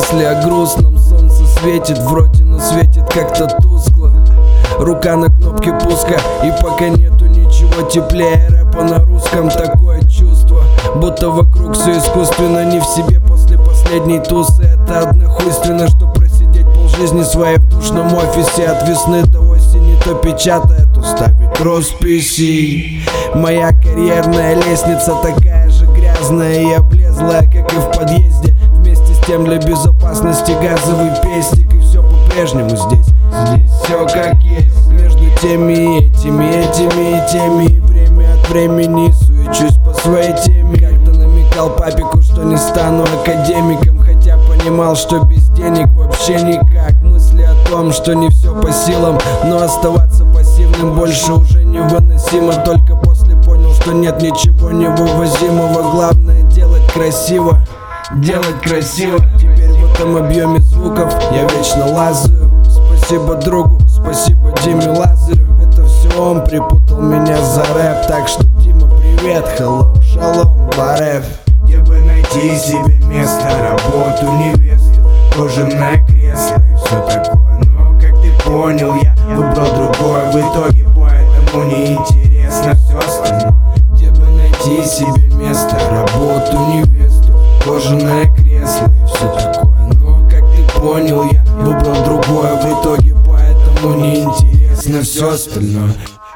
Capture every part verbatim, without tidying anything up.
Мысли о грустном, солнце светит, вроде, но светит как-то тускло. Рука на кнопке пуска, и пока нету ничего теплее рэпа на русском. Такое чувство, будто вокруг все искусственно, не в себе после последней тусы. Это однохуйственно, что просидеть полжизни своей в душном офисе от весны до осени, то печатая, то ставить росписи. Моя карьерная лестница такая же грязная и облезлая, как и в подъезде. Вместе с тем для безопасности газовый пестик, и все по-прежнему здесь. Здесь все как есть, между теми и этими, этими и теми. И время от времени суечусь по своей теме. Как-то намекал папику, что не стану академиком, хотя понимал, что без денег вообще никак. Мысли о том, что не все по силам, но оставаться пассивным больше уже невыносимо. Только после понял, что нет ничего невывозимого. Главное делать красиво, делать красиво. Теперь в этом объеме звуков я вечно лазаю. Спасибо другу, спасибо Диме Лазарю. Это все он припутал меня за рэп. Так что, Дима, привет, hello, шалом, барев. Где бы найти себе место, работу, невесту, кожаное кресло и все такое. Но, как ты понял, я выбрал другое в итоге, поэтому неинтересно все остальное. Где бы найти себе место, работу, невесту, кожаное кресло и все такое. Но, как ты понял, я выбрал другое в итоге, поэтому неинтересно все остальное.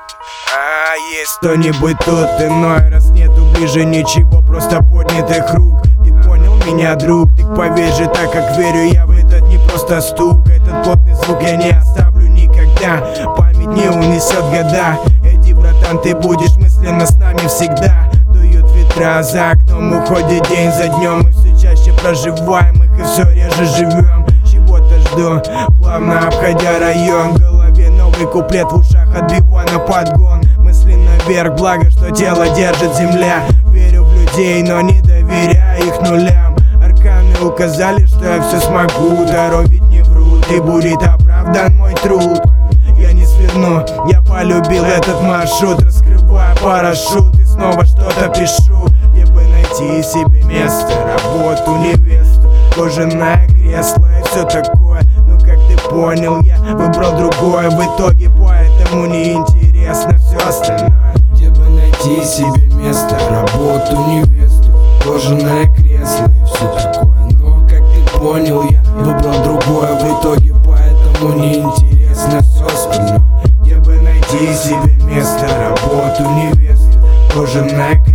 А есть кто-нибудь тут иной, раз нету ближе ничего, просто поднятых рук. Ты понял меня, друг, ты поверь же, так как верю я в этот не просто стук. Этот плотный звук я не оставлю никогда, память не унесет года. Эдди, братан, ты будешь мысленно с нами всегда. Дуют ветра за окном, уходит день за днем. Мы все чаще проживаем их и все реже живем. Чего-то жду, плавно обходя район. В голове новый куплет, в ушах отбиваю на подгон. Мысленно вверх, благо, что тело держит земля. Верю в людей, но не доверяю их нулям. Арканы указали, что я все смогу. Дороги ведь не врут, и будет оправдан мой труд. Я не сверну, я полюбил этот маршрут. Раскрываю парашют и снова что-то пишу. Где бы найти себе место, работу, невесту, кожаное кресло и все такое. Но, как ты понял, я выбрал другое в итоге, поэтому неинтересно все остальное. Где бы найти себе место, работу, невесту, кожаное кресло и все такое. Но, как ты понял, я выбрал другое в итоге, поэтому неинтересно все остальное. Где бы найти себе место, работу, невесту, кожаное кресло.